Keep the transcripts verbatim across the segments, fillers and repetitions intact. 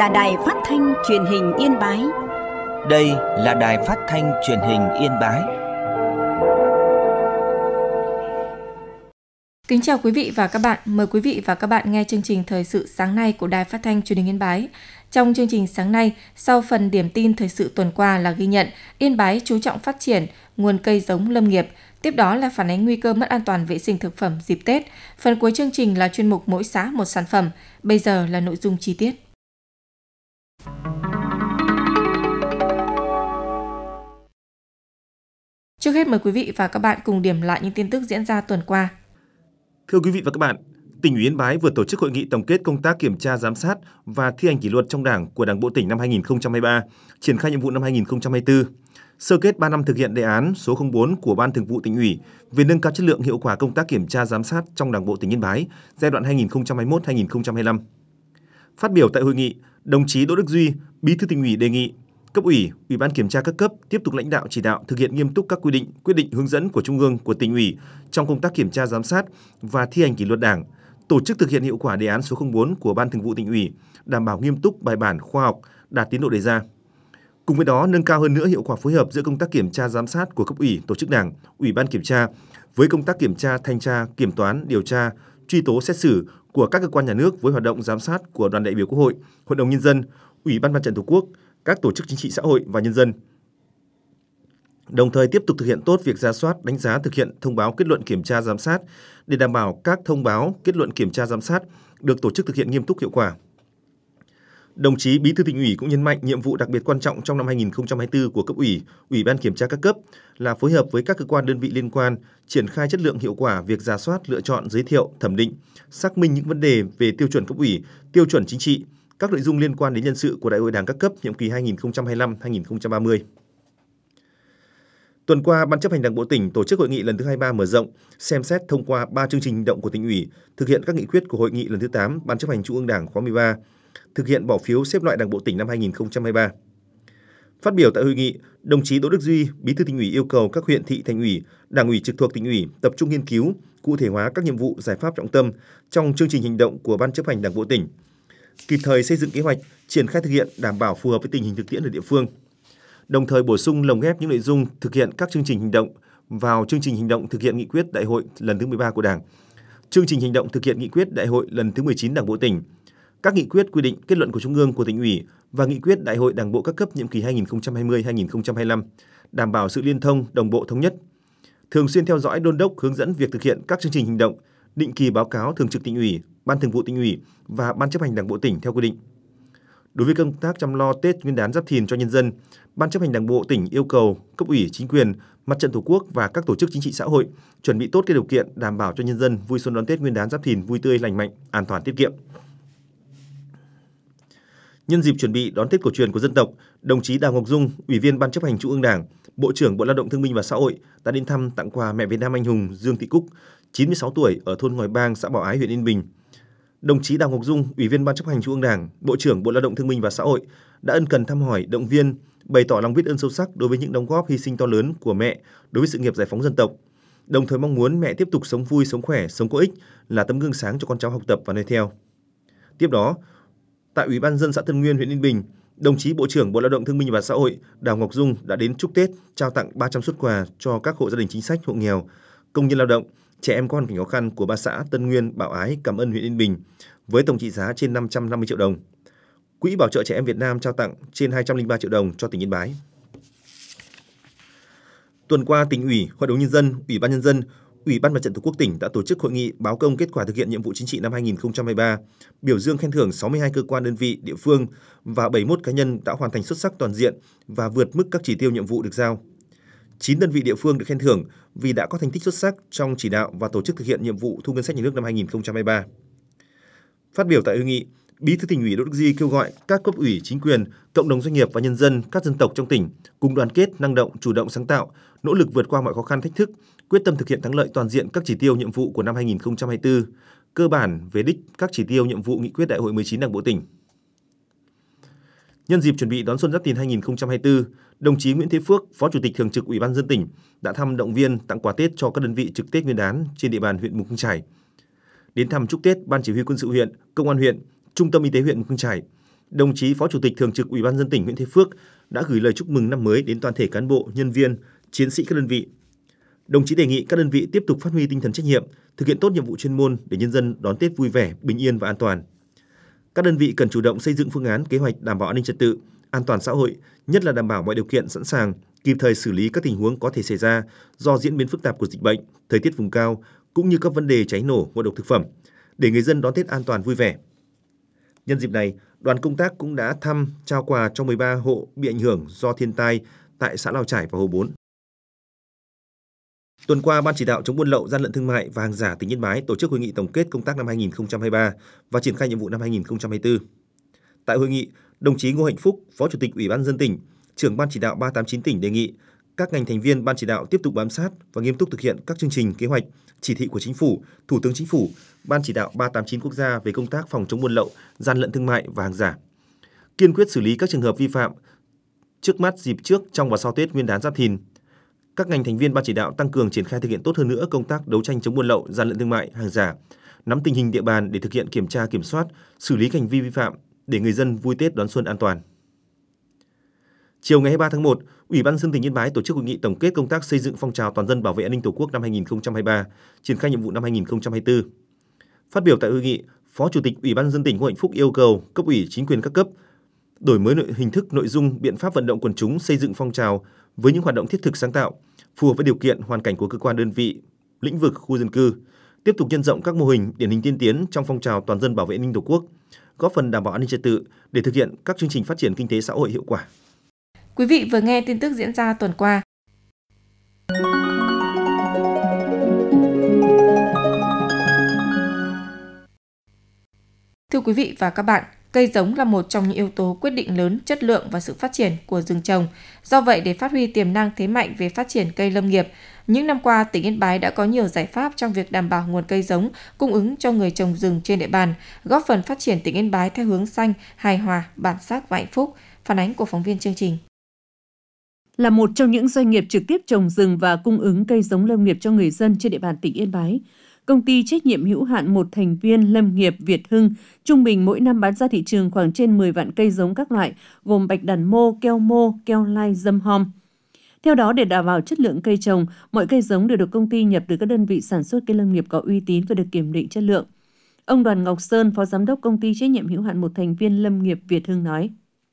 là Đài Phát thanh Truyền hình Yên Bái. Đây là Đài Phát thanh Truyền hình Yên Bái. Kính chào quý vị và các bạn. Mời quý vị và các bạn nghe chương trình Thời sự sáng nay của Đài Phát thanh Truyền hình Yên Bái. Trong chương trình sáng nay, sau phần điểm tin thời sự tuần qua là ghi nhận Yên Bái chú trọng phát triển nguồn cây giống lâm nghiệp. Tiếp đó là phản ánh nguy cơ mất an toàn vệ sinh thực phẩm dịp Tết. Phần cuối chương trình là chuyên mục Mỗi xã một sản phẩm. Bây giờ là nội dung chi tiết. Trước hết mời quý vị và các bạn cùng điểm lại những tin tức diễn ra tuần qua. Thưa quý vị và các bạn, tỉnh ủy Yên Bái vừa tổ chức hội nghị tổng kết công tác kiểm tra giám sát và thi hành kỷ luật trong Đảng của Đảng bộ tỉnh năm hai nghìn không trăm hai mươi ba, triển khai nhiệm vụ năm hai nghìn không trăm hai mươi tư. Sơ kết ba năm thực hiện đề án số không bốn của Ban Thường vụ Tỉnh ủy về nâng cao chất lượng hiệu quả công tác kiểm tra giám sát trong Đảng bộ tỉnh Yên Bái giai đoạn hai nghìn không trăm hai mươi mốt đến hai nghìn không trăm hai mươi lăm. Phát biểu tại hội nghị, đồng chí Đỗ Đức Duy, Bí thư Tỉnh ủy đề nghị cấp ủy, Ủy ban kiểm tra các cấp tiếp tục lãnh đạo chỉ đạo thực hiện nghiêm túc các quy định, quyết định hướng dẫn của Trung ương, của Tỉnh ủy trong công tác kiểm tra giám sát và thi hành kỷ luật Đảng, tổ chức thực hiện hiệu quả đề án số không bốn của Ban Thường vụ Tỉnh ủy, đảm bảo nghiêm túc, bài bản, khoa học, đạt tiến độ đề ra. Cùng với đó, nâng cao hơn nữa hiệu quả phối hợp giữa công tác kiểm tra giám sát của cấp ủy, tổ chức Đảng, Ủy ban kiểm tra với công tác kiểm tra, thanh tra, kiểm toán, điều tra, truy tố, xét xử của các cơ quan nhà nước với hoạt động giám sát của đoàn đại biểu Quốc hội, Hội đồng Nhân dân, Ủy ban Mặt trận Tổ quốc, các tổ chức chính trị xã hội và nhân dân. Đồng thời tiếp tục thực hiện tốt việc rà soát, đánh giá thực hiện thông báo kết luận kiểm tra giám sát để đảm bảo các thông báo kết luận kiểm tra giám sát được tổ chức thực hiện nghiêm túc, hiệu quả. Đồng chí Bí thư Tỉnh ủy cũng nhấn mạnh nhiệm vụ đặc biệt quan trọng trong năm hai nghìn không trăm hai mươi tư của cấp ủy, Ủy ban kiểm tra các cấp là phối hợp với các cơ quan đơn vị liên quan triển khai chất lượng hiệu quả việc rà soát, lựa chọn, giới thiệu, thẩm định, xác minh những vấn đề về tiêu chuẩn cấp ủy, tiêu chuẩn chính trị, các nội dung liên quan đến nhân sự của Đại hội Đảng các cấp nhiệm kỳ hai nghìn không trăm hai mươi lăm đến hai nghìn không trăm ba mươi. Tuần qua, Ban chấp hành Đảng bộ tỉnh tổ chức hội nghị lần thứ hai mươi ba mở rộng, xem xét thông qua ba chương trình hành động của Tỉnh ủy, thực hiện các nghị quyết của hội nghị lần thứ tám Ban chấp hành Trung ương Đảng khóa mười ba, thực hiện bỏ phiếu xếp loại Đảng bộ tỉnh năm hai nghìn không trăm hai mươi ba. Phát biểu tại hội nghị, đồng chí Đỗ Đức Duy, Bí thư Tỉnh ủy yêu cầu các huyện, thị, thành ủy, Đảng ủy trực thuộc Tỉnh ủy tập trung nghiên cứu, cụ thể hóa các nhiệm vụ, giải pháp trọng tâm trong chương trình hành động của Ban chấp hành Đảng bộ tỉnh, kịp thời xây dựng kế hoạch, triển khai thực hiện đảm bảo phù hợp với tình hình thực tiễn ở địa phương. Đồng thời bổ sung lồng ghép những nội dung thực hiện các chương trình hành động vào chương trình hành động thực hiện nghị quyết Đại hội lần thứ mười ba của Đảng, chương trình hành động thực hiện nghị quyết Đại hội lần thứ mười chín Đảng bộ tỉnh, các nghị quyết, quy định, kết luận của Trung ương, của Tỉnh ủy và nghị quyết Đại hội Đảng bộ các cấp nhiệm kỳ hai nghìn không trăm hai mươi đến hai nghìn không trăm hai mươi lăm, đảm bảo sự liên thông, đồng bộ, thống nhất. Thường xuyên theo dõi, đôn đốc, hướng dẫn việc thực hiện các chương trình hành động, định kỳ báo cáo Thường trực Tỉnh ủy, Ban Thường vụ Tỉnh ủy và Ban chấp hành Đảng bộ tỉnh theo quy định. Đối với công tác chăm lo Tết Nguyên đán Giáp Thìn cho nhân dân, Ban chấp hành Đảng bộ tỉnh yêu cầu cấp ủy, chính quyền, Mặt trận Tổ quốc và các tổ chức chính trị xã hội chuẩn bị tốt các điều kiện đảm bảo cho nhân dân vui xuân đón Tết Nguyên đán Giáp Thìn vui tươi, lành mạnh, an toàn, tiết kiệm. Nhân dịp chuẩn bị đón Tết cổ truyền của dân tộc, đồng chí Đào Ngọc Dung, Ủy viên Ban chấp hành Trung ương Đảng, Bộ trưởng Bộ Lao động Thương binh và Xã hội đã đến thăm, tặng quà mẹ Việt Nam anh hùng Dương Thị Cúc, chín mươi sáu tuổi ở thôn Ngòi Bang, xã Bảo Ái, huyện Yên Bình. Đồng chí Đào Ngọc Dung, Ủy viên Ban chấp hành Trung ương Đảng, Bộ trưởng Bộ Lao động Thương binh và Xã hội đã ân cần thăm hỏi, động viên, bày tỏ lòng biết ơn sâu sắc đối với những đóng góp hy sinh to lớn của mẹ đối với sự nghiệp giải phóng dân tộc. Đồng thời mong muốn mẹ tiếp tục sống vui, sống khỏe, sống có ích, là tấm gương sáng cho con cháu học tập và noi theo. Tiếp đó, tại Ủy ban nhân dân xã Tân Nguyên, huyện Yên Bình, đồng chí Bộ trưởng Bộ Lao động Thương binh và Xã hội Đào Ngọc Dung đã đến chúc Tết, trao tặng ba trăm suất quà cho các hộ gia đình chính sách, hộ nghèo, công nhân lao động, trẻ em có hoàn cảnh khó khăn của ba xã Tân Nguyên, Bảo Ái, Cảm Ân, huyện Yên Bình với tổng trị giá trên năm trăm năm mươi triệu đồng. Quỹ Bảo trợ Trẻ Em Việt Nam trao tặng trên hai trăm lẻ ba triệu đồng cho tỉnh Yên Bái. Tuần qua, Tỉnh ủy, Hội đồng Nhân dân, Ủy ban Nhân dân, Ủy ban Mặt trận Tổ quốc tỉnh đã tổ chức hội nghị báo công kết quả thực hiện nhiệm vụ chính trị năm hai nghìn không trăm hai mươi ba, biểu dương khen thưởng sáu mươi hai cơ quan đơn vị, địa phương và bảy mươi mốt cá nhân đã hoàn thành xuất sắc toàn diện và vượt mức các chỉ tiêu nhiệm vụ được giao. chín đơn vị địa phương được khen thưởng vì đã có thành tích xuất sắc trong chỉ đạo và tổ chức thực hiện nhiệm vụ thu ngân sách nhà nước năm hai nghìn không trăm hai mươi ba. Phát biểu tại hội nghị, Bí thư Tỉnh ủy Đỗ Đức Duy kêu gọi các cấp ủy, chính quyền, cộng đồng doanh nghiệp và nhân dân các dân tộc trong tỉnh cùng đoàn kết, năng động, chủ động sáng tạo, nỗ lực vượt qua mọi khó khăn thách thức, quyết tâm thực hiện thắng lợi toàn diện các chỉ tiêu nhiệm vụ của năm hai nghìn không trăm hai mươi tư, cơ bản về đích các chỉ tiêu nhiệm vụ nghị quyết Đại hội mười chín Đảng bộ tỉnh. Nhân dịp chuẩn bị đón xuân Giáp Thìn hai nghìn không trăm hai mươi tư, đồng chí Nguyễn Thế Phước, Phó Chủ tịch Thường trực Ủy ban nhân dân tỉnh đã thăm, động viên, tặng quà Tết cho các đơn vị trực Tết Nguyên đán trên địa bàn huyện Mù Căng Chải. Đến thăm chúc Tết Ban Chỉ huy Quân sự huyện, Công an huyện, Trung tâm Y tế huyện Mù Căng Chải, đồng chí Phó Chủ tịch Thường trực Ủy ban nhân dân tỉnh Nguyễn Thế Phước đã gửi lời chúc mừng năm mới đến toàn thể cán bộ, nhân viên, chiến sĩ các đơn vị. Đồng chí đề nghị các đơn vị tiếp tục phát huy tinh thần trách nhiệm, thực hiện tốt nhiệm vụ chuyên môn để nhân dân đón Tết vui vẻ, bình yên và an toàn. Các đơn vị cần chủ động xây dựng phương án, kế hoạch đảm bảo an ninh trật tự, an toàn xã hội, nhất là đảm bảo mọi điều kiện sẵn sàng, kịp thời xử lý các tình huống có thể xảy ra do diễn biến phức tạp của dịch bệnh, thời tiết vùng cao, cũng như các vấn đề cháy nổ, ngộ độc thực phẩm, để người dân đón Tết an toàn vui vẻ. Nhân dịp này, đoàn công tác cũng đã thăm, trao quà cho mười ba hộ bị ảnh hưởng do thiên tai tại xã Lao Chải và Hồ Bốn. Tuần qua, Ban chỉ đạo chống buôn lậu, gian lận thương mại và hàng giả tỉnh Yên Bái tổ chức hội nghị tổng kết công tác năm hai nghìn không trăm hai mươi ba và triển khai nhiệm vụ năm hai nghìn không trăm hai mươi tư. Tại hội nghị, đồng chí Ngô Hạnh Phúc, Phó Chủ tịch Ủy ban nhân dân tỉnh, trưởng Ban chỉ đạo ba tám chín tỉnh đề nghị các ngành thành viên Ban chỉ đạo tiếp tục bám sát và nghiêm túc thực hiện các chương trình, kế hoạch, chỉ thị của Chính phủ, Thủ tướng Chính phủ, Ban chỉ đạo ba tám chín quốc gia về công tác phòng chống buôn lậu, gian lận thương mại và hàng giả. Kiên quyết xử lý các trường hợp vi phạm trước mắt, dịp trước, trong và sau Tết Nguyên đán Giáp Thìn. Các ngành thành viên Ban chỉ đạo tăng cường triển khai thực hiện tốt hơn nữa công tác đấu tranh chống buôn lậu, gian lận thương mại, hàng giả, nắm tình hình địa bàn để thực hiện kiểm tra, kiểm soát, xử lý hành vi vi phạm để người dân vui Tết đón xuân an toàn. Chiều ngày hai mươi ba tháng một, Ủy ban nhân dân tỉnh Yên Bái tổ chức hội nghị tổng kết công tác xây dựng phong trào toàn dân bảo vệ an ninh Tổ quốc năm hai nghìn không trăm hai mươi ba, triển khai nhiệm vụ năm hai nghìn không trăm hai mươi tư. Phát biểu tại hội nghị, Phó Chủ tịch Ủy ban nhân dân tỉnh Ngô Hạnh Phúc yêu cầu cấp ủy, chính quyền các cấp đổi mới nội hình thức, nội dung, biện pháp vận động quần chúng xây dựng phong trào với những hoạt động thiết thực, sáng tạo, phù hợp với điều kiện, hoàn cảnh của cơ quan, đơn vị, lĩnh vực, khu dân cư, tiếp tục nhân rộng các mô hình điển hình tiên tiến trong phong trào toàn dân bảo vệ an ninh Tổ quốc, góp phần đảm bảo an ninh trật tự để thực hiện các chương trình phát triển kinh tế xã hội hiệu quả. Quý vị vừa nghe tin tức diễn ra tuần qua. Thưa quý vị và các bạn, cây giống là một trong những yếu tố quyết định lớn chất lượng và sự phát triển của rừng trồng. Do vậy, để phát huy tiềm năng thế mạnh về phát triển cây lâm nghiệp, những năm qua, tỉnh Yên Bái đã có nhiều giải pháp trong việc đảm bảo nguồn cây giống cung ứng cho người trồng rừng trên địa bàn, góp phần phát triển tỉnh Yên Bái theo hướng xanh, hài hòa, bản sắc và hạnh phúc. Phản ánh của phóng viên chương trình. Là một trong những doanh nghiệp trực tiếp trồng rừng và cung ứng cây giống lâm nghiệp cho người dân trên địa bàn tỉnh Yên Bái, Công ty trách nhiệm hữu hạn một thành viên lâm nghiệp Việt Hưng trung bình mỗi năm bán ra thị trường khoảng trên mười vạn cây giống các loại, gồm bạch đàn mô, keo mô, keo lai, dâm hom. Theo đó, để đảm bảo chất lượng cây trồng, mọi cây giống đều được công ty nhập từ các đơn vị sản xuất cây lâm nghiệp có uy tín và được kiểm định chất lượng. Ông Đoàn Ngọc Sơn, Phó Giám đốc Công ty trách nhiệm hữu hạn một thành viên lâm nghiệp Việt Hưng nói.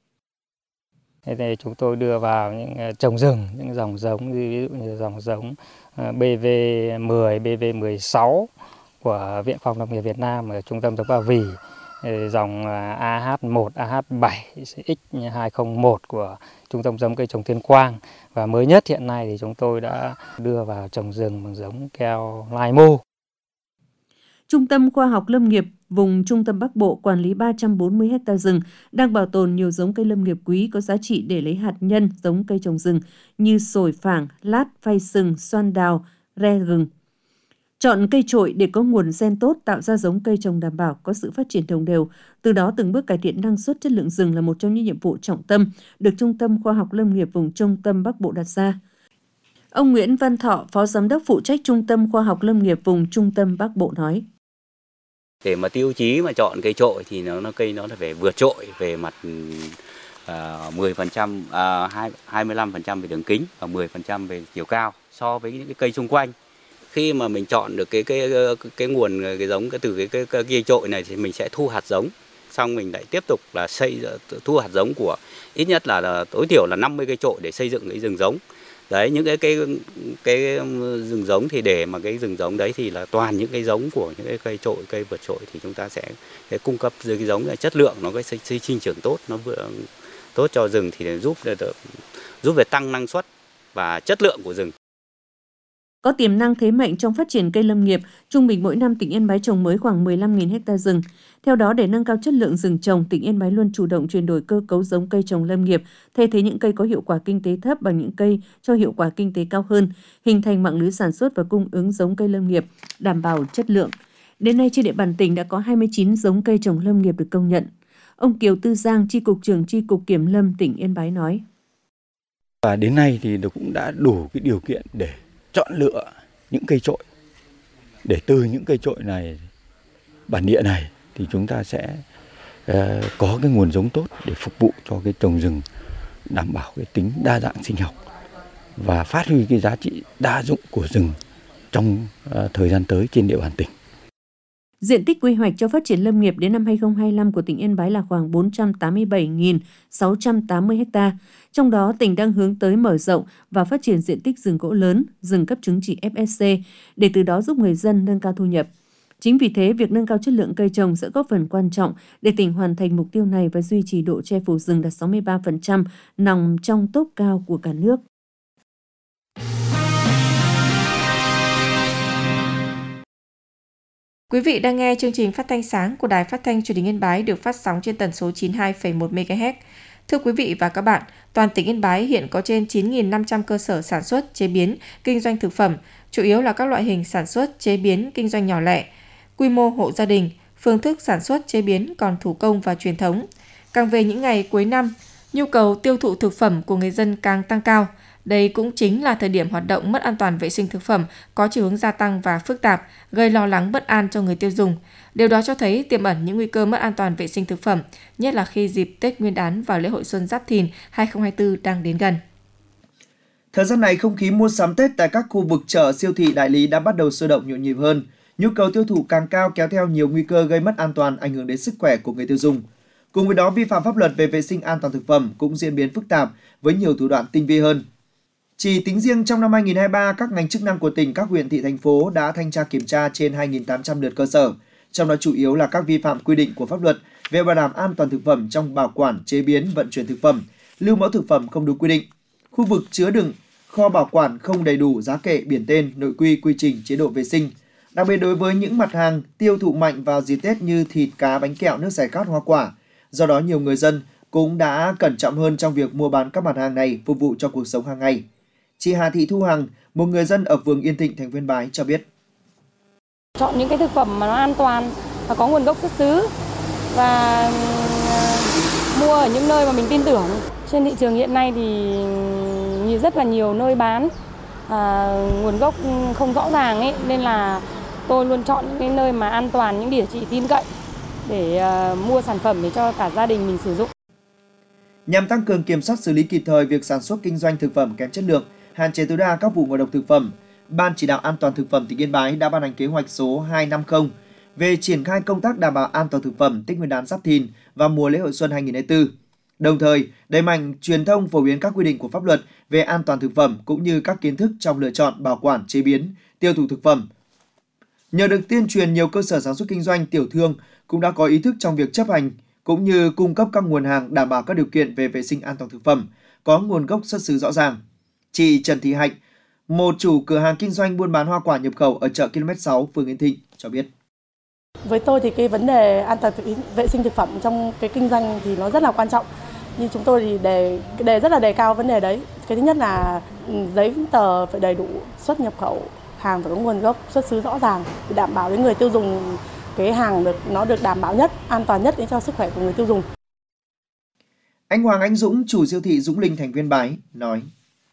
Thế thì chúng tôi đưa vào những trồng rừng, những dòng giống, ví dụ như dòng giống B V mười, B V mười sáu của Viện Khoa học Nông nghiệp Việt Nam ở Trung tâm giống Ba Vì, dòng A H một, A H bảy, X hai không một của Trung tâm giống cây trồng Tuyên Quang. Và mới nhất hiện nay thì chúng tôi đã đưa vào trồng rừng bằng giống keo lai mô. Trung tâm Khoa học Lâm nghiệp vùng Trung tâm Bắc Bộ quản lý ba trăm bốn mươi ha rừng, đang bảo tồn nhiều giống cây lâm nghiệp quý có giá trị để lấy hạt nhân giống cây trồng rừng như sồi phảng, lát, phai sừng, xoan đào, re gừng. Chọn cây trội để có nguồn gen tốt, tạo ra giống cây trồng đảm bảo có sự phát triển đồng đều, từ đó từng bước cải thiện năng suất chất lượng rừng là một trong những nhiệm vụ trọng tâm được Trung tâm Khoa học Lâm nghiệp vùng Trung tâm Bắc Bộ đặt ra. Ông Nguyễn Văn Thọ, Phó Giám đốc phụ trách Trung tâm Khoa học Lâm nghiệp vùng Trung tâm Bắc Bộ nói. Để mà tiêu chí mà chọn cây trội thì nó, nó cây nó là phải vượt trội về mặt uh, mười phần trăm, uh, hai mươi lăm phần trăm về đường kính và mười phần trăm về chiều cao so với những cái cây xung quanh. Khi mà mình chọn được cái cái cái, cái nguồn cái giống cái từ cái cái, cái cây trội này thì mình sẽ thu hạt giống, xong mình lại tiếp tục là xây thu hạt giống của ít nhất là, là tối thiểu là năm mươi cây trội để xây dựng cái rừng giống. Đấy, những cái cái cái rừng giống thì để mà cái rừng giống đấy thì là toàn những cái giống của những cái cây trội, cây vượt trội thì chúng ta sẽ cái cung cấp dưới cái giống là chất lượng nó cái sinh, sinh trưởng tốt, nó vừa tốt cho rừng thì để giúp để, giúp về tăng năng suất và chất lượng của rừng. Có tiềm năng thế mạnh trong phát triển cây lâm nghiệp, trung bình mỗi năm tỉnh Yên Bái trồng mới khoảng mười lăm nghìn ha rừng. Theo đó, để nâng cao chất lượng rừng trồng, tỉnh Yên Bái luôn chủ động chuyển đổi cơ cấu giống cây trồng lâm nghiệp, thay thế những cây có hiệu quả kinh tế thấp bằng những cây cho hiệu quả kinh tế cao hơn, hình thành mạng lưới sản xuất và cung ứng giống cây lâm nghiệp, đảm bảo chất lượng. Đến nay, trên địa bàn tỉnh đã có hai mươi chín giống cây trồng lâm nghiệp được công nhận. Ông Kiều Tư Giang, Chi cục trưởng Chi cục Kiểm lâm tỉnh Yên Bái nói. Và đến nay thì cũng đã đủ cái điều kiện để chọn lựa những cây trội, để từ những cây trội này, bản địa này thì chúng ta sẽ có cái nguồn giống tốt để phục vụ cho cái trồng rừng, đảm bảo cái tính đa dạng sinh học và phát huy cái giá trị đa dụng của rừng trong thời gian tới trên địa bàn tỉnh. Diện tích quy hoạch cho phát triển lâm nghiệp đến năm hai không hai lăm của tỉnh Yên Bái là khoảng bốn trăm tám mươi bảy nghìn sáu trăm tám mươi ha. Trong đó, tỉnh đang hướng tới mở rộng và phát triển diện tích rừng gỗ lớn, rừng cấp chứng chỉ ép ét xê để từ đó giúp người dân nâng cao thu nhập. Chính vì thế, việc nâng cao chất lượng cây trồng sẽ góp phần quan trọng để tỉnh hoàn thành mục tiêu này và duy trì độ che phủ rừng đạt sáu mươi ba phần trăm, nằm trong top cao của cả nước. Quý vị đang nghe chương trình phát thanh sáng của Đài Phát thanh Truyền hình Yên Bái được phát sóng trên tần số chín mươi hai phẩy một mê ga héc. Thưa quý vị và các bạn, toàn tỉnh Yên Bái hiện có trên chín nghìn năm trăm cơ sở sản xuất, chế biến, kinh doanh thực phẩm, chủ yếu là các loại hình sản xuất, chế biến, kinh doanh nhỏ lẻ, quy mô hộ gia đình, phương thức sản xuất, chế biến còn thủ công và truyền thống. Càng về những ngày cuối năm, nhu cầu tiêu thụ thực phẩm của người dân càng tăng cao. Đây cũng chính là thời điểm hoạt động mất an toàn vệ sinh thực phẩm có chiều hướng gia tăng và phức tạp, gây lo lắng bất an cho người tiêu dùng. Điều đó cho thấy tiềm ẩn những nguy cơ mất an toàn vệ sinh thực phẩm, nhất là khi dịp Tết Nguyên đán và lễ hội Xuân Giáp Thìn hai không hai tư đang đến gần. Thời gian này, không khí mua sắm Tết tại các khu vực chợ, siêu thị, đại lý đã bắt đầu sôi động nhộn nhịp hơn. Nhu cầu tiêu thụ càng cao kéo theo nhiều nguy cơ gây mất an toàn, ảnh hưởng đến sức khỏe của người tiêu dùng. Cùng với đó, vi phạm pháp luật về vệ sinh an toàn thực phẩm cũng diễn biến phức tạp với nhiều thủ đoạn tinh vi hơn. Chỉ tính riêng trong năm hai không hai ba, các ngành chức năng của tỉnh, các huyện, thị, thành phố đã thanh tra kiểm tra trên hai nghìn tám trăm lượt cơ sở, trong đó chủ yếu là các vi phạm quy định của pháp luật về bảo đảm an toàn thực phẩm trong bảo quản, chế biến, vận chuyển thực phẩm, lưu mẫu thực phẩm không đúng quy định, khu vực chứa đựng, kho bảo quản không đầy đủ giá kệ, biển tên, nội quy, quy trình, chế độ vệ sinh. Đặc biệt đối với những mặt hàng tiêu thụ mạnh vào dịp Tết như thịt, cá, bánh kẹo, nước giải khát, hoa quả. Do đó, nhiều người dân cũng đã cẩn trọng hơn trong việc mua bán các mặt hàng này phục vụ cho cuộc sống hàng ngày. Chị Hà Thị Thu Hằng, một người dân ở phường Yên Thịnh, thành phố Yên Bái cho biết. Chọn những cái thực phẩm mà nó an toàn và có nguồn gốc xuất xứ và mua ở những nơi mà mình tin tưởng. Trên thị trường hiện nay thì rất là nhiều nơi bán à, nguồn gốc không rõ ràng ấy, nên là tôi luôn chọn những cái nơi mà an toàn, những địa chỉ tin cậy để uh, mua sản phẩm để cho cả gia đình mình sử dụng. Nhằm tăng cường kiểm soát, xử lý kịp thời việc sản xuất kinh doanh thực phẩm kém chất lượng, hạn chế tối đa các vụ ngộ độc thực phẩm, Ban Chỉ đạo An toàn thực phẩm tỉnh Yên Bái đã ban hành kế hoạch số hai trăm năm mươi về triển khai công tác đảm bảo an toàn thực phẩm Tết Nguyên đán Giáp Thìn và mùa lễ hội Xuân hai không hai tư. Đồng thời, đẩy mạnh truyền thông phổ biến các quy định của pháp luật về an toàn thực phẩm cũng như các kiến thức trong lựa chọn, bảo quản, chế biến, tiêu thụ thực phẩm. Nhờ được tuyên truyền, nhiều cơ sở sản xuất kinh doanh, tiểu thương cũng đã có ý thức trong việc chấp hành cũng như cung cấp các nguồn hàng đảm bảo các điều kiện về vệ sinh an toàn thực phẩm, có nguồn gốc xuất xứ rõ ràng. Chị Trần Thị Hạnh, một chủ cửa hàng kinh doanh buôn bán hoa quả nhập khẩu ở chợ ki lô mét sáu, phường Yên Thịnh cho biết. Với tôi thì cái vấn đề an toàn vệ sinh thực phẩm trong cái kinh doanh thì nó rất là quan trọng. Như chúng tôi thì đề đề rất là đề cao vấn đề đấy. Cái thứ nhất là giấy tờ phải đầy đủ, xuất nhập khẩu, hàng phải có nguồn gốc xuất xứ rõ ràng để đảm bảo đến người tiêu dùng cái hàng được nó được đảm bảo nhất, an toàn nhất để cho sức khỏe của người tiêu dùng. Anh Hoàng Anh Dũng, chủ siêu thị Dũng Linh, thành phố Yên Bái nói: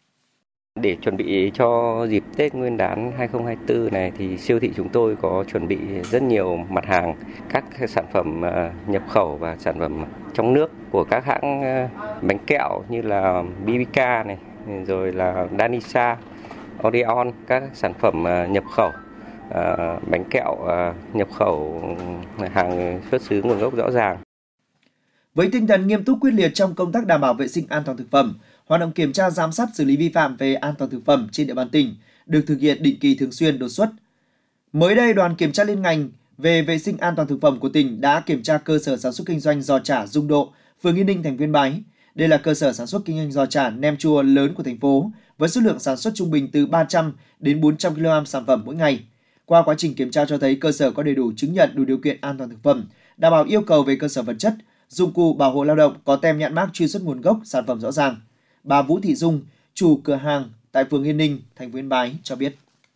Để chuẩn bị cho dịp Tết Nguyên đán hai không hai tư này thì siêu thị chúng tôi có chuẩn bị rất nhiều mặt hàng, các sản phẩm nhập khẩu và sản phẩm trong nước của các hãng bánh kẹo như là bê bê ca này, rồi là Danisa, Odeon, các sản phẩm nhập khẩu, bánh kẹo nhập khẩu hàng xuất xứ nguồn gốc rõ ràng. Với tinh thần nghiêm túc, quyết liệt trong công tác đảm bảo vệ sinh an toàn thực phẩm, hoạt động kiểm tra, giám sát, xử lý vi phạm về an toàn thực phẩm trên địa bàn tỉnh được thực hiện định kỳ, thường xuyên, đột xuất. Mới đây, đoàn kiểm tra liên ngành về vệ sinh an toàn thực phẩm của tỉnh đã kiểm tra cơ sở sản xuất kinh doanh giò chả Dung Độ, phường Yên Ninh, thành phố Yên Bái. Đây là cơ sở sản xuất kinh doanh giò chả nem chua lớn của thành phố, với số lượng sản xuất trung bình từ ba trăm đến bốn trăm ki lô gam sản phẩm mỗi ngày. Qua quá trình kiểm tra cho thấy cơ sở có đầy đủ chứng nhận đủ điều kiện an toàn thực phẩm, đảm bảo yêu cầu về cơ sở vật chất, dụng cụ bảo hộ lao động, có tem nhãn mác truy xuất nguồn gốc sản phẩm rõ ràng. Bà Vũ Thị Dung, chủ cửa hàng tại phường Yên Ninh, thành phố Yên Bái cho biết: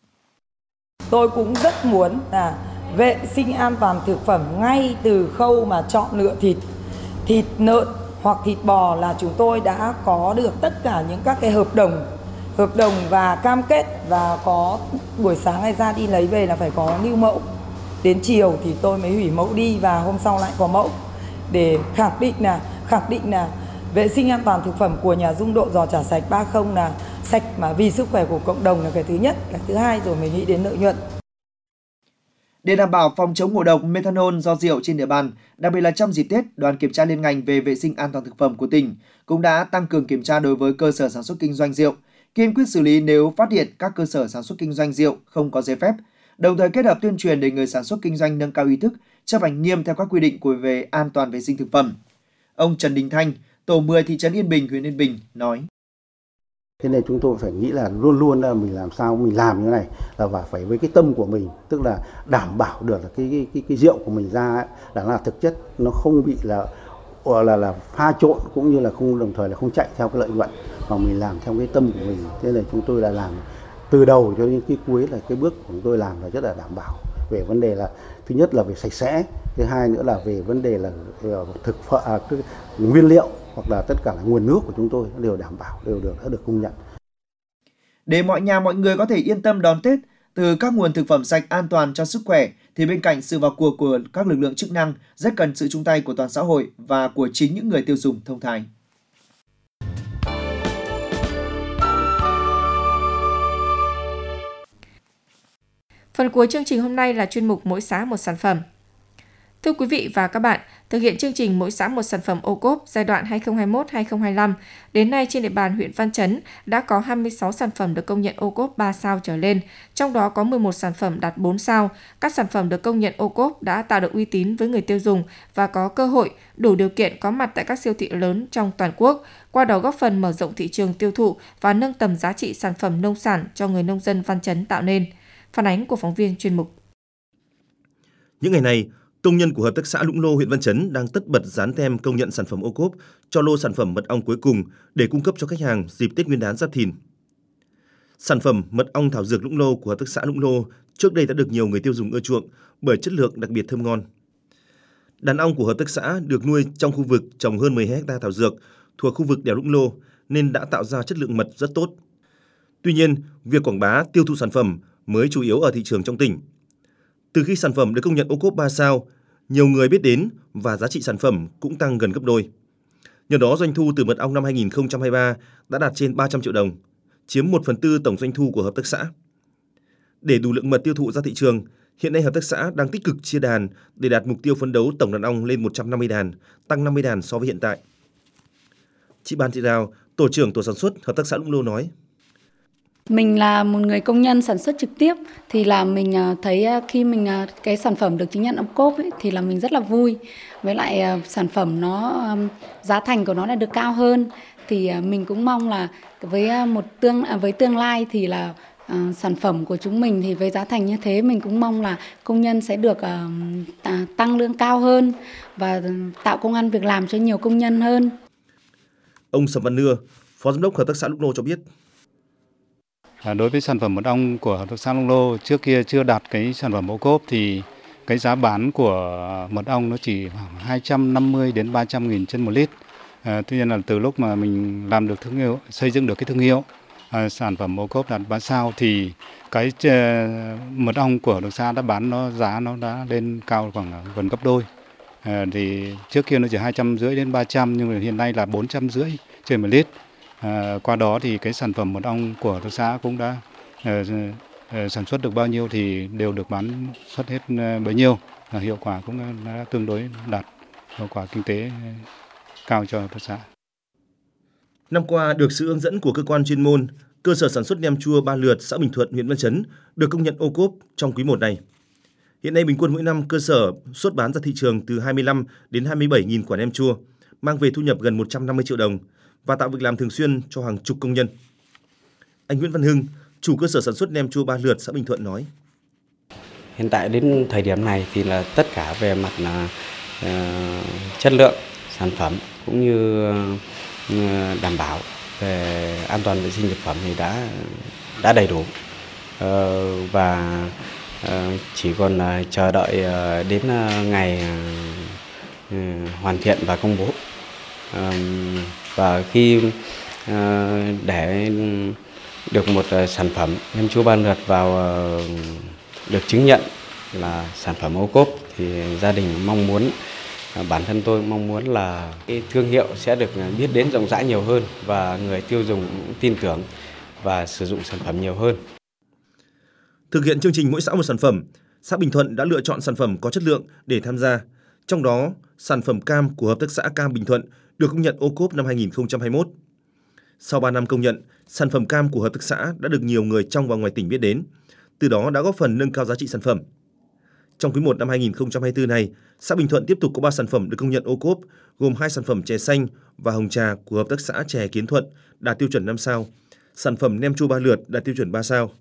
Tôi cũng rất muốn là vệ sinh an toàn thực phẩm ngay từ khâu mà chọn lựa thịt, thịt lợn hoặc thịt bò là chúng tôi đã có được tất cả những các cái hợp đồng, hợp đồng và cam kết, và có buổi sáng ngày ra đi lấy về là phải có lưu mẫu. Đến chiều thì tôi mới hủy mẫu đi và hôm sau lại có mẫu. để khẳng định là khẳng định là vệ sinh an toàn thực phẩm của nhà Dung Độ giò chả sạch ba không là sạch mà vì sức khỏe của cộng đồng là cái thứ nhất, cái thứ hai rồi mới nghĩ đến lợi nhuận. Để đảm bảo phòng chống ngộ độc methanol do rượu trên địa bàn, đặc biệt là trong dịp Tết, đoàn kiểm tra liên ngành về vệ sinh an toàn thực phẩm của tỉnh cũng đã tăng cường kiểm tra đối với cơ sở sản xuất kinh doanh rượu, kiên quyết xử lý nếu phát hiện các cơ sở sản xuất kinh doanh rượu không có giấy phép, đồng thời kết hợp tuyên truyền để người sản xuất kinh doanh nâng cao ý thức, chấp hành nghiêm theo các quy định của về an toàn vệ sinh thực phẩm. Ông Trần Đình Thanh, tổ mười thị trấn Yên Bình, huyện Yên Bình nói: Thế nên chúng tôi phải nghĩ là luôn luôn là mình làm sao mình làm như thế này là và phải với cái tâm của mình, tức là đảm bảo được là cái cái cái, cái rượu của mình ra ấy, là nó là thực chất, nó không bị là là là pha trộn cũng như là không đồng thời là không chạy theo cái lợi nhuận, mà mình làm theo cái tâm của mình. Thế nên chúng tôi là làm từ đầu cho đến cái cuối là cái bước của chúng tôi làm là rất là đảm bảo về vấn đề là thứ nhất là về sạch sẽ, thứ hai nữa là về vấn đề là thực phẩm, à, cái nguyên liệu hoặc là tất cả là nguồn nước của chúng tôi đều đảm bảo, đều được đã được công nhận. Để mọi nhà mọi người có thể yên tâm đón Tết từ các nguồn thực phẩm sạch an toàn cho sức khỏe, thì bên cạnh sự vào cuộc của các lực lượng chức năng, rất cần sự chung tay của toàn xã hội và của chính những người tiêu dùng thông thái. Phần cuối chương trình hôm nay là chuyên mục Mỗi xã một sản phẩm. Thưa quý vị và các bạn, thực hiện chương trình Mỗi xã một sản phẩm ô cốp giai đoạn hai nghìn không trăm hai mươi mốt đến hai nghìn không trăm hai mươi lăm, đến nay trên địa bàn huyện Văn Chấn đã có hai mươi sáu sản phẩm được công nhận ô cốp ba sao trở lên, trong đó có mười một sản phẩm đạt bốn sao. Các sản phẩm được công nhận ô cốp đã tạo được uy tín với người tiêu dùng và có cơ hội đủ điều kiện có mặt tại các siêu thị lớn trong toàn quốc, qua đó góp phần mở rộng thị trường tiêu thụ và nâng tầm giá trị sản phẩm nông sản cho người nông dân Văn Chấn tạo nên. Phản ánh của phóng viên chuyên mục. Những ngày này, công nhân của hợp tác xã Lũng Lô, huyện Văn Chấn đang tất bật dán tem công nhận sản phẩm ô cốp cho lô sản phẩm mật ong cuối cùng để cung cấp cho khách hàng dịp Tết Nguyên đán Giáp Thìn. Sản phẩm mật ong thảo dược Lũng Lô của hợp tác xã Lũng Lô trước đây đã được nhiều người tiêu dùng ưa chuộng bởi chất lượng đặc biệt thơm ngon. Đàn ong của hợp tác xã được nuôi trong khu vực trồng hơn mười héc ta thảo dược thuộc khu vực đèo Lũng Lô nên đã tạo ra chất lượng mật rất tốt. Tuy nhiên, việc quảng bá tiêu thụ sản phẩm mới chủ yếu ở thị trường trong tỉnh. Từ khi sản phẩm được công nhận ô cốp ba sao, nhiều người biết đến và giá trị sản phẩm cũng tăng gần gấp đôi. Nhờ đó, doanh thu từ mật ong năm hai nghìn không trăm hai mươi ba đã đạt trên ba trăm triệu đồng, chiếm một phần tư tổng doanh thu của hợp tác xã. Để đủ lượng mật tiêu thụ ra thị trường, hiện nay hợp tác xã đang tích cực chia đàn để đạt mục tiêu phấn đấu tổng đàn ong lên một trăm năm mươi đàn, tăng năm mươi đàn so với hiện tại. Chị Ban Thị Đào, tổ trưởng tổ sản xuất hợp tác xã Lũng Lô nói: Mình là một người công nhân sản xuất trực tiếp thì là mình thấy khi mình cái sản phẩm được chứng nhận ô cốp ấy, thì là mình rất là vui. Với lại sản phẩm nó giá thành của nó là được cao hơn, thì mình cũng mong là với một tương với tương lai thì là uh, sản phẩm của chúng mình thì với giá thành như thế mình cũng mong là công nhân sẽ được uh, tăng lương cao hơn và tạo công ăn việc làm cho nhiều công nhân hơn. Ông Sầm Văn Nưa, Phó Giám đốc Hợp tác xã Lũng Lô cho biết: Đối với sản phẩm mật ong của hợp tác xã Lũng Lô trước kia chưa đạt cái sản phẩm ô cốp thì cái giá bán của mật ong nó chỉ khoảng hai trăm năm mươi đến ba trăm nghìn trên một lít. À, tuy nhiên là từ lúc mà mình làm được thương hiệu, xây dựng được cái thương hiệu à, sản phẩm ô cốp đạt ba sao thì cái uh, mật ong của hợp tác xã đã bán nó giá nó đã lên cao khoảng gần gấp đôi. À, thì trước kia nó chỉ hai trăm rưỡi đến ba trăm nhưng mà hiện nay là bốn trăm rưỡi trên một lít. À, qua đó thì cái sản phẩm mật ong của hợp tác xã cũng đã uh, uh, sản xuất được bao nhiêu thì đều được bán xuất hết uh, bấy nhiêu. À, hiệu quả cũng đã tương đối đạt, hiệu quả kinh tế cao cho hợp tác xã. Năm qua, được sự hướng dẫn của cơ quan chuyên môn, cơ sở sản xuất nem chua Ba Lượt, xã Bình Thuận, huyện Văn Chấn được công nhận ô cốp trong quý một này. Hiện nay bình quân mỗi năm cơ sở xuất bán ra thị trường từ hai mươi lăm đến hai mươi bảy nghìn quả nem chua, mang về thu nhập gần một trăm năm mươi triệu đồng và tạo việc làm thường xuyên cho hàng chục công nhân. Anh Nguyễn Văn Hưng, chủ cơ sở sản xuất nem chua Ba Lượt, xã Bình Thuận nói: Hiện tại đến thời điểm này thì là tất cả về mặt là uh, chất lượng sản phẩm cũng như uh, đảm bảo về an toàn vệ sinh thực phẩm thì đã đã đầy đủ uh, và uh, chỉ còn uh, chờ đợi uh, đến uh, ngày uh, hoàn thiện và công bố. Uh, và khi uh, để được một uh, sản phẩm nem chua Ba Lượt vào uh, được chứng nhận là sản phẩm ô cốp thì gia đình mong muốn Bản thân tôi mong muốn là cái thương hiệu sẽ được biết đến rộng rãi nhiều hơn và người tiêu dùng tin tưởng và sử dụng sản phẩm nhiều hơn. Thực hiện chương trình mỗi xã một sản phẩm, xã Bình Thuận đã lựa chọn sản phẩm có chất lượng để tham gia. Trong đó, sản phẩm cam của Hợp tác xã Cam Bình Thuận được công nhận ô cốp năm hai nghìn không trăm hai mươi mốt. Sau ba năm công nhận, sản phẩm cam của hợp tác xã đã được nhiều người trong và ngoài tỉnh biết đến, từ đó đã góp phần nâng cao giá trị sản phẩm. Trong quý một năm hai nghìn không trăm hai mươi tư này, xã Bình Thuận tiếp tục có ba sản phẩm được công nhận ô cốp, gồm hai sản phẩm chè xanh và hồng trà của Hợp tác xã Chè Kiến Thuận đạt tiêu chuẩn năm sao, sản phẩm nem chua ba lượt đạt tiêu chuẩn ba sao.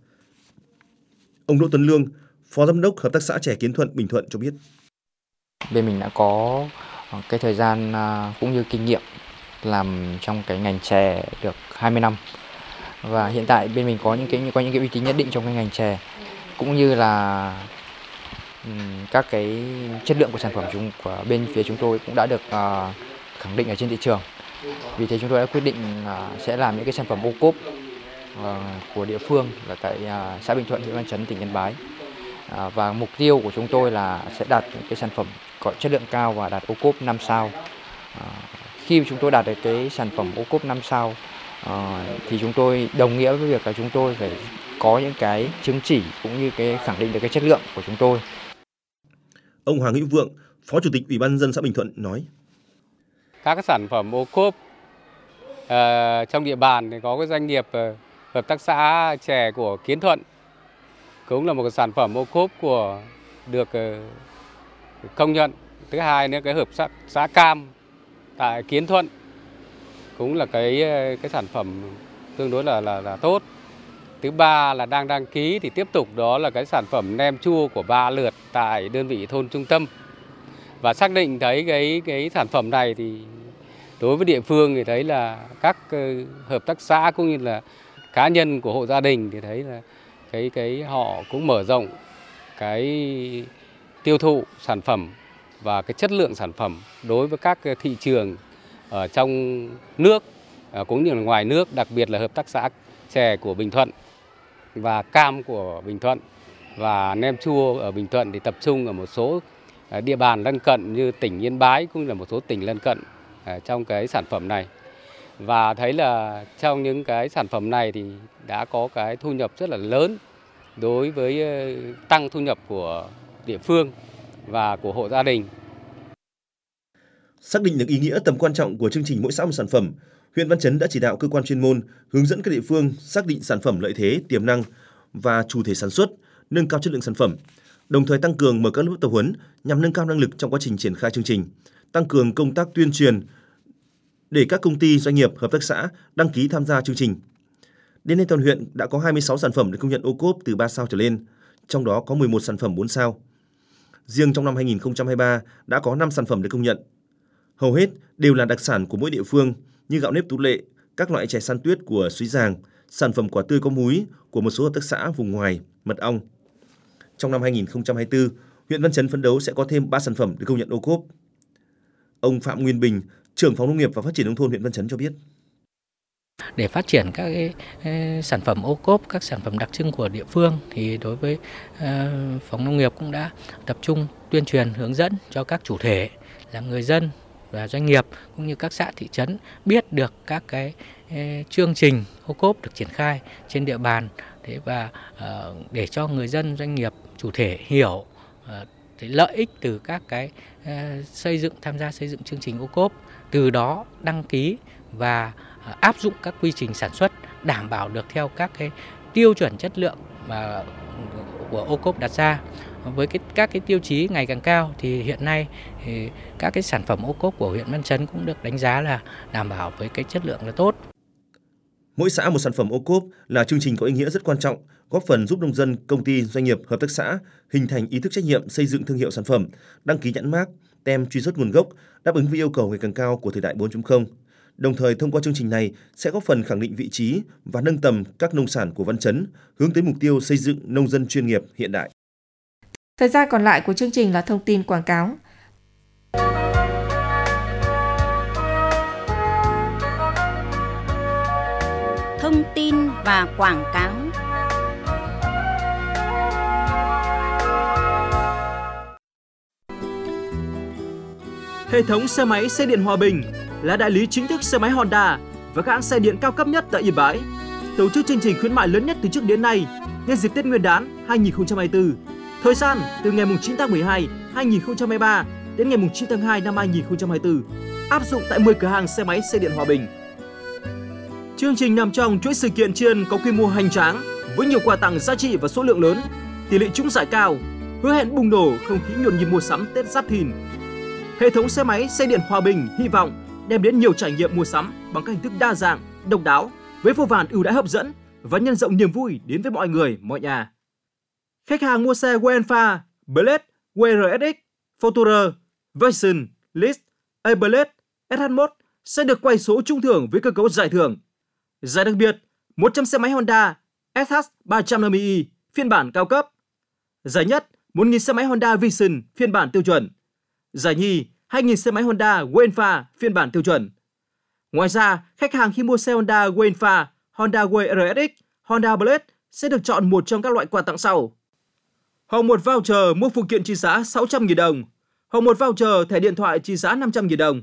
Ông Đỗ Tuấn Lương, Phó Giám đốc Hợp tác xã Chè Kiến Thuận Bình Thuận cho biết. Bên mình đã có cái thời gian cũng như kinh nghiệm làm trong cái ngành chè được hai mươi năm. Và hiện tại bên mình có những cái có những cái uy tín nhất định trong cái ngành chè, cũng như là um, các cái chất lượng của sản phẩm chúng của bên phía chúng tôi cũng đã được uh, khẳng định ở trên thị trường. Vì thế chúng tôi đã quyết định uh, sẽ làm những cái sản phẩm ô cốp uh, của địa phương là tại uh, xã Bình Thuận, huyện Văn Chấn, tỉnh Yên Bái. Uh, và mục tiêu của chúng tôi là sẽ đạt những cái sản phẩm có chất lượng cao và đạt ô cốp năm sao. Uh, khi chúng tôi đạt được cái sản phẩm ô cốp năm sao uh, thì chúng tôi đồng nghĩa với việc là chúng tôi phải có những cái chứng chỉ cũng như cái khẳng định được cái chất lượng của chúng tôi. Ông Hoàng Hữu Vượng, Phó Chủ tịch Ủy ban nhân dân xã Bình Thuận nói: Các cái sản phẩm ô cốp uh, trong địa bàn thì có cái doanh nghiệp uh, Hợp tác xã chè của Kiến Thuận cũng là một cái sản phẩm ô cốp của được uh, công nhận. Thứ hai nữa, cái hợp tác xã cam tại Kiến Thuận cũng là cái cái sản phẩm tương đối là là là tốt. Thứ ba là đang đăng ký thì tiếp tục đó là cái sản phẩm nem chua của Ba Lượt tại đơn vị thôn Trung Tâm. Và xác định thấy cái cái sản phẩm này thì đối với địa phương thì thấy là các hợp tác xã cũng như là cá nhân của hộ gia đình thì thấy là cái cái họ cũng mở rộng cái tiêu thụ sản phẩm và cái chất lượng sản phẩm đối với các thị trường ở trong nước cũng như là ngoài nước, đặc biệt là hợp tác xã chè của Bình Thuận và cam của Bình Thuận và nem chua ở Bình Thuận thì tập trung ở một số địa bàn lân cận như tỉnh Yên Bái cũng như là một số tỉnh lân cận trong cái sản phẩm này. Và thấy là trong những cái sản phẩm này thì đã có cái thu nhập rất là lớn đối với tăng thu nhập của địa phương và của hộ gia đình. Xác định được ý nghĩa tầm quan trọng của chương trình mỗi xã một sản phẩm, huyện Văn Chấn đã chỉ đạo cơ quan chuyên môn hướng dẫn các địa phương xác định sản phẩm lợi thế, tiềm năng và chủ thể sản xuất, nâng cao chất lượng sản phẩm, đồng thời tăng cường mở các lớp tập huấn nhằm nâng cao năng lực trong quá trình triển khai chương trình, tăng cường công tác tuyên truyền để các công ty, doanh nghiệp, hợp tác xã đăng ký tham gia chương trình. Đến nay toàn huyện đã có hai mươi sáu sản phẩm được công nhận ô cốp từ ba sao trở lên, trong đó có mười một sản phẩm bốn sao. Riêng trong năm hai nghìn không trăm hai mươi ba đã có năm sản phẩm được công nhận. Hầu hết đều là đặc sản của mỗi địa phương như gạo nếp Tú Lệ, các loại chè săn tuyết của Suối Giàng, sản phẩm quả tươi có múi của một số hợp tác xã vùng ngoài, mật ong. Trong năm hai nghìn không trăm hai mươi tư, huyện Văn Chấn phấn đấu sẽ có thêm ba sản phẩm được công nhận ô cốp. Ông Phạm Nguyên Bình, trưởng phòng nông nghiệp và phát triển nông thôn huyện Văn Chấn cho biết. Để phát triển các cái sản phẩm ô cốp, các sản phẩm đặc trưng của địa phương thì đối với phòng nông nghiệp cũng đã tập trung tuyên truyền hướng dẫn cho các chủ thể là người dân và doanh nghiệp cũng như các xã thị trấn biết được các cái chương trình ô cốp được triển khai trên địa bàn, thế và để cho người dân, doanh nghiệp, chủ thể hiểu cái lợi ích từ các cái xây dựng tham gia xây dựng chương trình ô cốp, từ đó đăng ký và áp dụng các quy trình sản xuất đảm bảo được theo các cái tiêu chuẩn chất lượng mà của ô cốp đặt ra. Với cái, các cái tiêu chí ngày càng cao thì hiện nay thì các cái sản phẩm ô cốp của huyện Văn Chấn cũng được đánh giá là đảm bảo với cái chất lượng là tốt. Mỗi xã một sản phẩm ô cốp là chương trình có ý nghĩa rất quan trọng, góp phần giúp nông dân, công ty, doanh nghiệp, hợp tác xã hình thành ý thức trách nhiệm xây dựng thương hiệu sản phẩm, đăng ký nhãn mác, tem truy xuất nguồn gốc, đáp ứng với yêu cầu ngày càng cao của thời đại bốn chấm không. Đồng thời thông qua chương trình này sẽ góp phần khẳng định vị trí và nâng tầm các nông sản của Văn Chấn, hướng tới mục tiêu xây dựng nông dân chuyên nghiệp hiện đại. Thời gian còn lại của chương trình là thông tin quảng cáo. Thông tin và quảng cáo. Hệ thống xe máy xe điện Hòa Bình là đại lý chính thức xe máy Honda và các hãng xe điện cao cấp nhất tại Yên Bái, tổ chức chương trình khuyến mại lớn nhất từ trước đến nay nhân dịp Tết Nguyên đán hai nghìn không trăm hai mươi tư. Thời gian từ ngày chín tháng mười hai năm hai nghìn không trăm hai mươi ba đến ngày chín tháng hai năm hai nghìn không trăm hai mươi tư, áp dụng tại mười cửa hàng xe máy xe điện Hòa Bình. Chương trình nằm trong chuỗi sự kiện tri ân có quy mô hoành tráng với nhiều quà tặng giá trị và số lượng lớn, tỷ lệ trúng giải cao, hứa hẹn bùng nổ không khí nhộn nhịp mua sắm Tết Giáp Thìn. Hệ thống xe máy xe điện Hòa Bình hy vọng đem đến nhiều trải nghiệm mua sắm bằng các hình thức đa dạng, độc đáo với vô vàn ưu đãi hấp dẫn và nhân rộng niềm vui đến với mọi người, mọi nhà. Khách hàng mua xe Wagenfa, Blade, vê rờ ét ích, Fortuner, Vision, List, A-Blade, ét hát một sẽ được quay số trúng thưởng với cơ cấu giải thưởng. Giải đặc biệt, một trăm xe máy Honda ét hát ba trăm năm mươi i phiên bản cao cấp. Giải nhất, một nghìn xe máy Honda Vision phiên bản tiêu chuẩn. Giải nhì, hai nghìn xe máy Honda Wagenfa phiên bản tiêu chuẩn. Ngoài ra, khách hàng khi mua xe Honda Wagenfa, Honda vê rờ ét ích, Honda Blade sẽ được chọn một trong các loại quà tặng sau: hoặc một voucher mua phụ kiện trị giá sáu trăm nghìn đồng, hoặc một voucher thẻ điện thoại trị giá năm trăm nghìn đồng.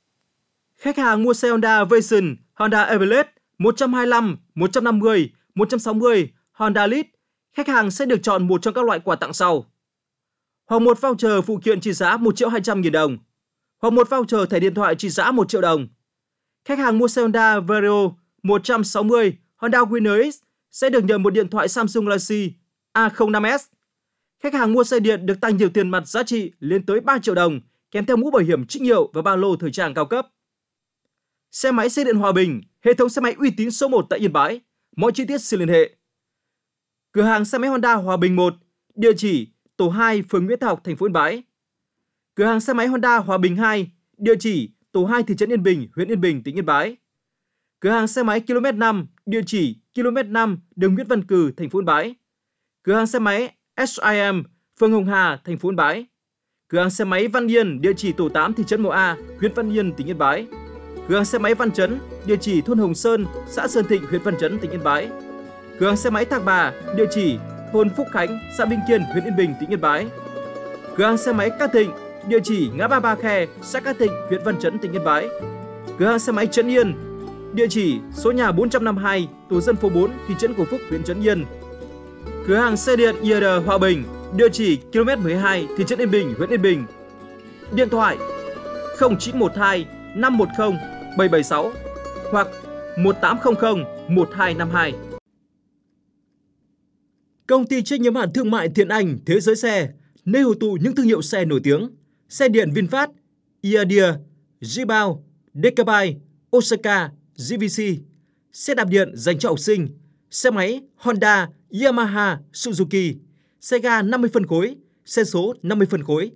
Khách hàng mua xe Honda Vision, Honda A-Blade một trăm hai mươi lăm, một trăm năm mươi, một trăm sáu mươi, Honda Lead, khách hàng sẽ được chọn một trong các loại quà tặng sau: hoặc một voucher phụ kiện trị giá một triệu hai trăm nghìn đồng, hoặc một voucher thẻ điện thoại trị giá một triệu đồng. Khách hàng mua xe Honda Vario một trăm sáu mươi, Honda Winner X sẽ được nhận một điện thoại Samsung Galaxy A không năm S. Khách hàng mua xe điện được tăng nhiều tiền mặt giá trị lên tới ba triệu đồng, kèm theo mũ bảo hiểm trích hiệu và ba lô thời trang cao cấp. Xe máy xe điện Hòa Bình, hệ thống xe máy uy tín số một tại Yên Bái. Mọi chi tiết xin liên hệ. Cửa hàng xe máy Honda Hòa Bình một, địa chỉ tổ hai, phường Nguyễn Thái Học, thành phố Yên Bái. Cửa hàng xe máy Honda Hòa Bình hai, địa chỉ tổ hai, thị trấn Yên Bình, huyện Yên Bình, tỉnh Yên Bái. Cửa hàng xe máy ki lô mét năm, địa chỉ ki lô mét năm, đường Nguyễn Văn Cừ, thành phố Yên Bái. Cửa hàng xe máy ét i em, phường Hồng Hà, thành phố Yên Bái. Cửa hàng xe máy Văn Yên, địa chỉ tổ tám, thị trấn Mộ A, huyện Văn Yên, tỉnh Yên Bái. Cửa hàng xe máy Văn Chấn, địa chỉ thôn Hồng Sơn, xã Sơn Thịnh, huyện Văn Chấn, tỉnh Yên Bái. Cửa hàng xe máy Thạc Bà, địa chỉ thôn Phúc Khánh, xã Vinh Kiên, huyện Yên Bình, tỉnh Yên Bái. Cửa hàng xe máy Cát Thịnh, địa chỉ ngã ba Ba Khe, xã Cát Thịnh, huyện Văn Chấn, tỉnh Yên Bái. Cửa hàng xe máy Trấn Yên, địa chỉ số nhà bốn trăm năm mươi hai, tổ dân phố bốn, thị trấn Cổ Phúc, huyện Trấn Yên. Cửa hàng xe điện i rờ Hòa Bình, địa chỉ ki lô mét mười hai, thị trấn Yên Bình, huyện Yên Bình. Điện thoại không chín một hai, năm một không, bảy bảy sáu hoặc một tám không không, một hai năm hai. Công ty trách nhiệm hữu hạn thương mại Thiện Anh Thế Giới Xe, nơi hội tụ những thương hiệu xe nổi tiếng: xe điện VinFast, Iadia, Jibao, Decabai, Osaka, giê vê xê, xe đạp điện dành cho học sinh, xe máy Honda, Yamaha, Suzuki, xe ga năm mươi phân khối, xe số năm mươi phân khối,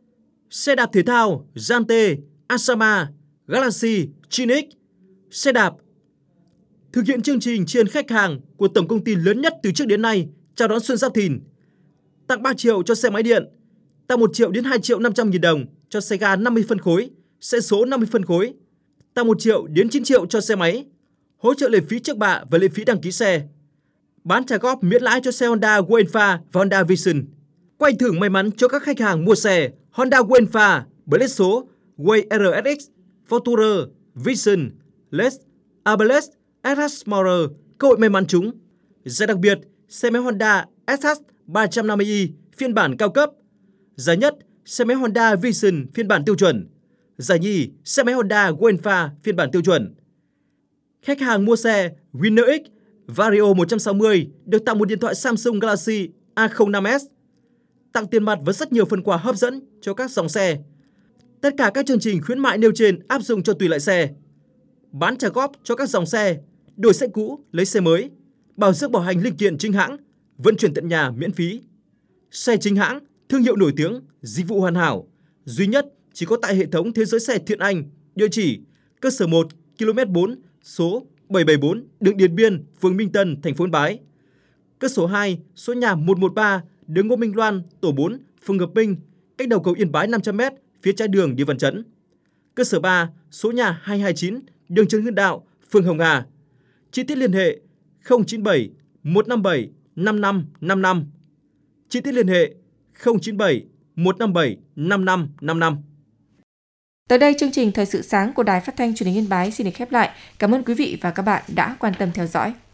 xe đạp thể thao Yante, Asama, Galaxy, Chinix, xe đạp. Thực hiện chương trình tri ân khách hàng của tổng công ty lớn nhất từ trước đến nay chào đón Xuân Giáp Thìn, tặng ba triệu cho xe máy điện, tặng một triệu đến hai triệu năm trăm nghìn đồng cho xe ga năm mươi phân khối, xe số năm mươi phân khối, tặng một triệu đến chín triệu cho xe máy, hỗ trợ lệ phí trước bạ và lệ phí đăng ký xe, bán trả góp miễn lãi cho xe Honda Wagenfa và Honda Vision, quay thưởng may mắn cho các khách hàng mua xe Honda Wagenfa, Blade số, vê rờ ét ích, Fortuner, Vision, List, A-Blade, ét hát Smaller, cơ hội may mắn trúng. Giải đặc biệt, xe máy Honda ét hát ba trăm năm mươi i phiên bản cao cấp. Giải nhất, xe máy Honda Vision phiên bản tiêu chuẩn. Giải nhì, xe máy Honda Wagenfa phiên bản tiêu chuẩn. Khách hàng mua xe Winner X, Vario một trăm sáu mươi được tặng một điện thoại Samsung Galaxy A không năm S, tặng tiền mặt với rất nhiều phần quà hấp dẫn cho các dòng xe. Tất cả các chương trình khuyến mại nêu trên áp dụng cho tùy loại xe. Bán trả góp cho các dòng xe, đổi xe cũ lấy xe mới, bảo dưỡng bảo hành linh kiện chính hãng, vận chuyển tận nhà miễn phí. Xe chính hãng, thương hiệu nổi tiếng, dịch vụ hoàn hảo, duy nhất chỉ có tại hệ thống Thế Giới Xe Thiện Anh, địa chỉ cơ sở một, ki lô mét bốn, số bảy bảy bốn, đường Điện Biên, phường Minh Tân, thành phố Yên Bái. Cơ sở hai, số nhà một một ba, đường Ngô Minh Loan, tổ bốn, phường Ngọc Minh, cách đầu cầu Yên Bái năm trăm mét, phía trái đường đi Văn Chấn. Cơ sở ba, số nhà hai hai chín, đường Trần Hưng Đạo, phường Hồng Hà. Chi tiết liên hệ không chín bảy, một năm bảy, năm năm năm năm. Chi tiết liên hệ không chín bảy, một năm bảy, năm năm năm năm. Tới đây chương trình Thời sự sáng của Đài Phát thanh Truyền hình Yên Bái xin được khép lại. Cảm ơn quý vị và các bạn đã quan tâm theo dõi.